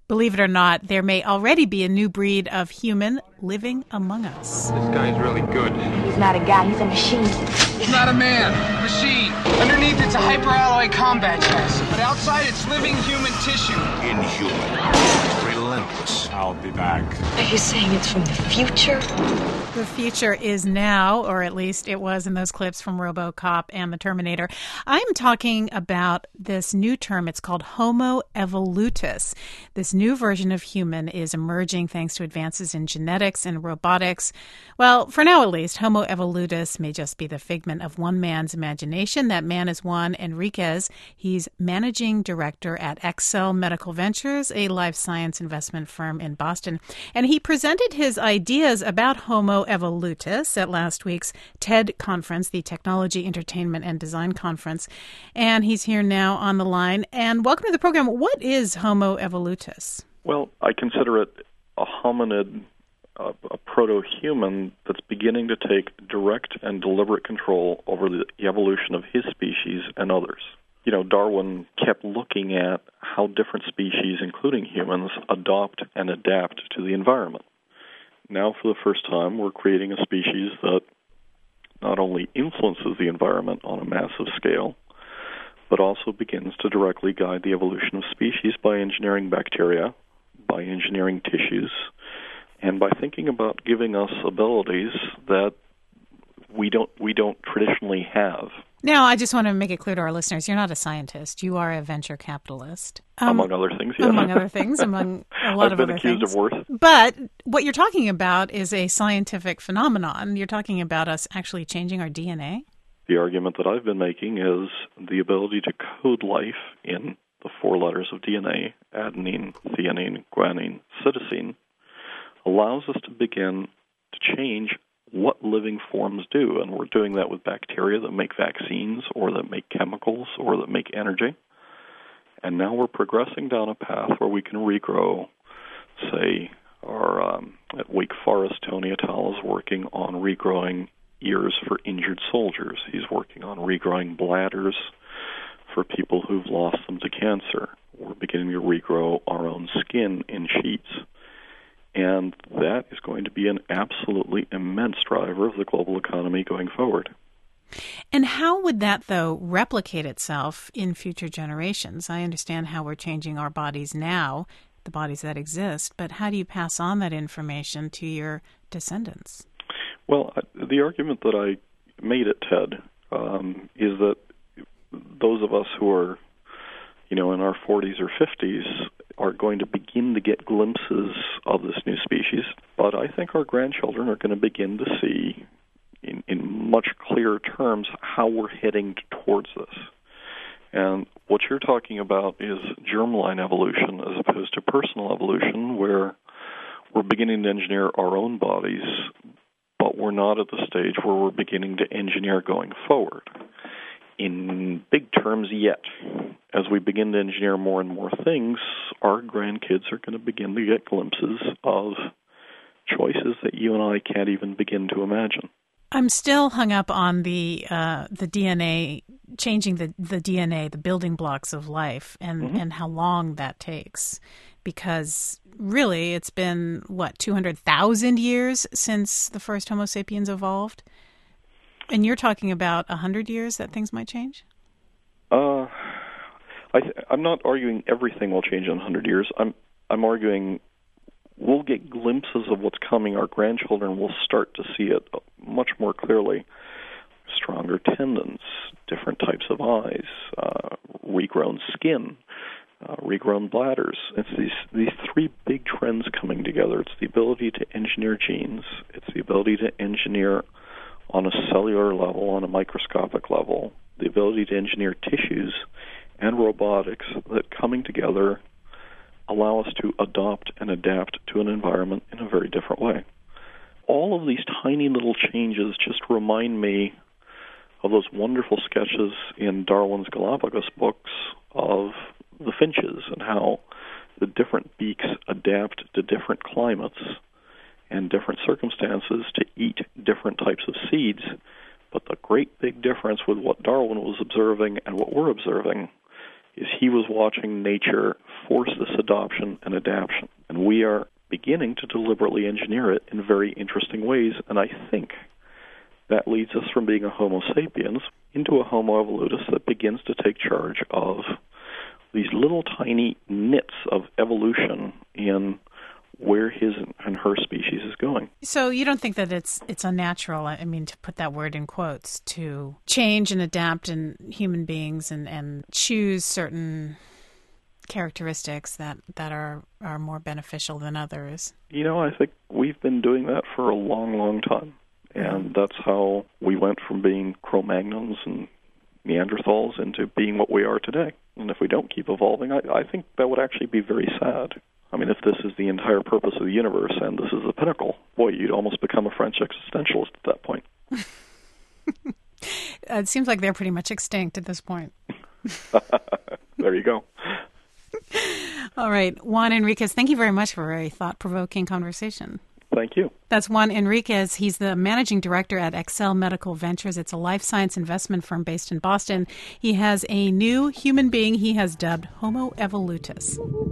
Believe it or not, there may already be a new breed of human living among us. This guy's really good. He's not a guy, he's a machine. He's not a man, machine. Underneath it's a hyperalloy combat chassis, but outside it's living human tissue. Inhuman. Relentless. I'll be back. Are you saying it's from the future? The future is now, or at least it was in those clips from RoboCop and the Terminator. I'm talking about this new term. It's called Homo evolutus. This new version of human is emerging thanks to advances in genetics and robotics. Well, for now at least, Homo evolutus may just be the figment of one man's imagination. That man is Juan Enriquez. He's managing director at Excel Medical Ventures, a life science investment firm in Boston. And he presented his ideas about Homo evolutus at last week's TED conference, the Technology, Entertainment, and Design Conference. And he's here now on the line. And welcome to the program. What is Homo evolutus? Well, I consider it a hominid, a proto-human that's beginning to take direct and deliberate control over the evolution of his species and others. You know, Darwin kept looking at how different species, including humans, adopt and adapt to the environment. Now, for the first time, we're creating a species that not only influences the environment on a massive scale, but also begins to directly guide the evolution of species by engineering bacteria, by engineering tissues, and by thinking about giving us abilities that we don't traditionally have. Now, I just want to make it clear to our listeners, you're not a scientist. You are a venture capitalist. Among other things, yes. Among other things, among a lot of other things. I've been accused of worse. But what you're talking about is a scientific phenomenon. You're talking about us actually changing our DNA? The argument that I've been making is the ability to code life in the four letters of DNA, adenine, threonine, guanine, cytosine, allows us to begin to change what living forms do, and we're doing that with bacteria that make vaccines or that make chemicals or that make energy. And now we're progressing down a path where we can regrow, say, at Wake Forest, Tony Attal is working on regrowing ears for injured soldiers. He's working on regrowing bladders for people who've lost them to cancer. We're beginning to regrow our own skin in sheets. And that is going to be an absolutely immense driver of the global economy going forward. And how would that, though, replicate itself in future generations? I understand how we're changing our bodies now, the bodies that exist, but how do you pass on that information to your descendants? Well, the argument that I made at TED is that those of us who are, in our 40s or 50s are going to begin to get glimpses of this new species, but I think our grandchildren are going to begin to see in much clearer terms how we're heading towards this. And what you're talking about is germline evolution as opposed to personal evolution, where we're beginning to engineer our own bodies, but we're not at the stage where we're beginning to engineer going forward. In big terms yet, as we begin to engineer more and more things, our grandkids are going to begin to get glimpses of choices that you and I can't even begin to imagine. I'm still hung up on the DNA, changing the DNA, the building blocks of life, and how long that takes. Because really, it's been, 200,000 years since the first Homo sapiens evolved? And you're talking about 100 years that things might change? I'm not arguing everything will change in 100 years. I'm arguing we'll get glimpses of what's coming. Our grandchildren will start to see it much more clearly. Stronger tendons, different types of eyes, regrown skin, regrown bladders. It's these three big trends coming together. It's the ability to engineer genes. It's the ability to engineer on a cellular level, on a microscopic level, the ability to engineer tissues and robotics that coming together allow us to adopt and adapt to an environment in a very different way. All of these tiny little changes just remind me of those wonderful sketches in Darwin's Galapagos books of the finches and how the different beaks adapt to different climates and different circumstances to eat different types of seeds. But the great big difference with what Darwin was observing and what we're observing is he was watching nature force this adoption and adaptation. And we are beginning to deliberately engineer it in very interesting ways, and I think that leads us from being a Homo sapiens into a Homo evolutus that begins to take charge of these little tiny nits of evolution in where his and her species is going. So you don't think that it's unnatural, I mean, to put that word in quotes, to change and adapt in human beings and choose certain characteristics that are more beneficial than others? You know, I think we've been doing that for a long, long time. And that's how we went from being Cro-Magnons and Neanderthals into being what we are today. And if we don't keep evolving, I think that would actually be very sad. I mean, if this is the entire purpose of the universe and this is the pinnacle, boy, you'd almost become a French existentialist at that point. It seems like they're pretty much extinct at this point. There you go. All right. Juan Enriquez, thank you very much for a very thought-provoking conversation. Thank you. That's Juan Enriquez. He's the managing director at Excel Medical Ventures. It's a life science investment firm based in Boston. He has a new human being he has dubbed Homo evolutus.